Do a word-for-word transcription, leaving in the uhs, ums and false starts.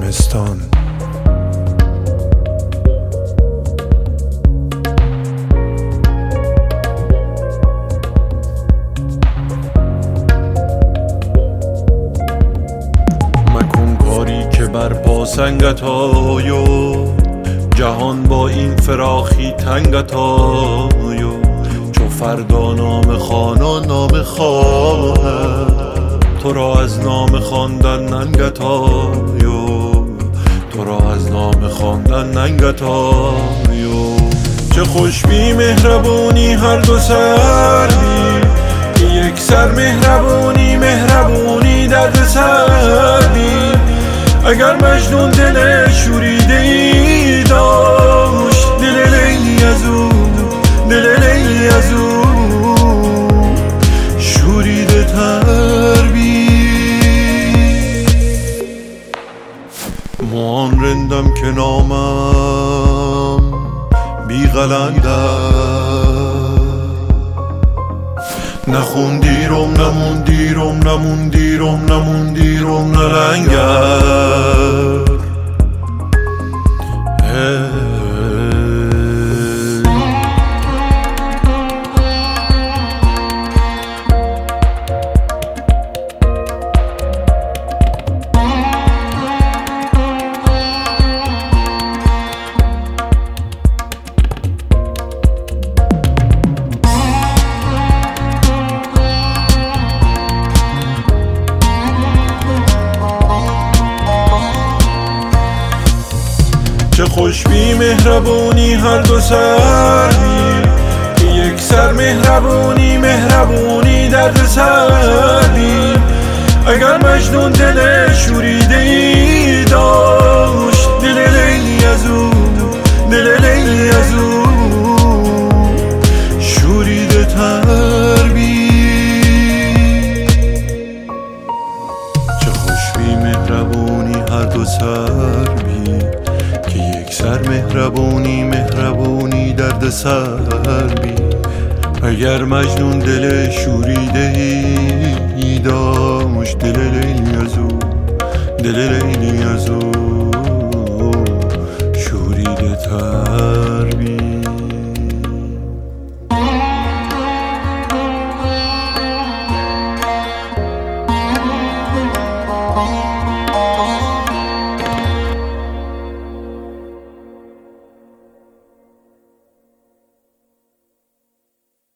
زمستان. مکن کاری که بر پا سنگت آیو، جهان با این فراخی تنگت آیو. چو فردا نام خوانا نام خواهد، تو را از نام خواندن ننگت آیو. تو را از نام خواندن ننگت آیو. چه خوش بی مهربونی هر دو سر بی، یک سر مهربونی مهربونی درد سر بی. اگر مجنون دل شوریده ای داشت، دل لیلی از او، دل لیلی از او شوریده تر بی. موان رندم که نامم بی قلندر، نخوندیرم نموندیرم نموندیرم نموندیرم نلنگر. چه خوش بی مهربونی هر دو سر بی، یک سر مهربونی مهربونی درد سر بی. اگر مجنون دل شوریده ای داشت، دل لیلی از او، دل لیلی از او شوریده تر بی. چه خوش بی مهربونی هر دو سر بی، که یک سر مهربونی مهربونی درد سر بی. اگر مجنون دل شوریده ای داشت، دل لیلی از او، دل لیلی از او شوریده تر